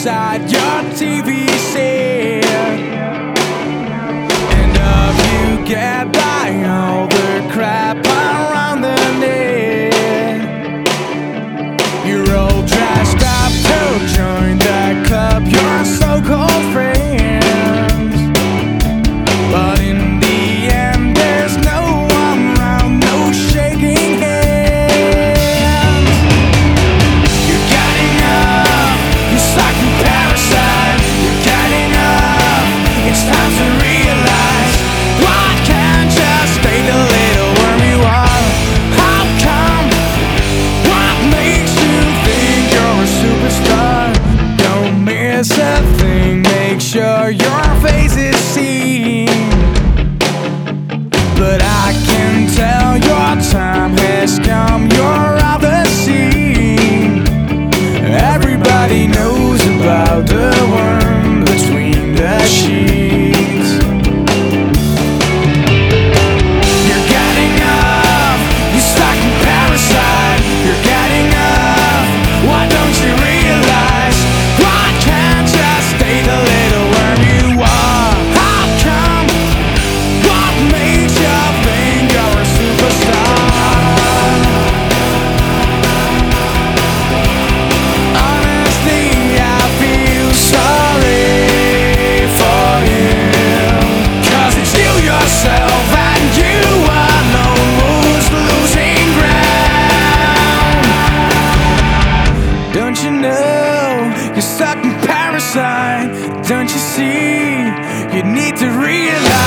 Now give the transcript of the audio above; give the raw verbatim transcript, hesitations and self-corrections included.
inside your T V set. And if you get by all the crap around the net, you're all dressed up to join the club, your so-called friends. But in the end, there's no one around, no shaking hands. You're getting up, you're stuck in parasite. You're getting up, it's time to realize, why can't you stay the little worm you are? How come? What makes you think you're a superstar? Don't miss a thing, make sure your face is seen. But I can tell your time has come, you're out the scene. Everybody knows about the worm between the sheets. You're getting up, you're stuck in parasite. You're getting up, why don't you realize, why can't you stay the little worm you are? How come? What makes you think you're a superstar? Honestly, I feel sorry for you, 'cause it's you yourself and you alone who's losing ground. Don't you know you're stuck in parasite? Don't you see you need to realize?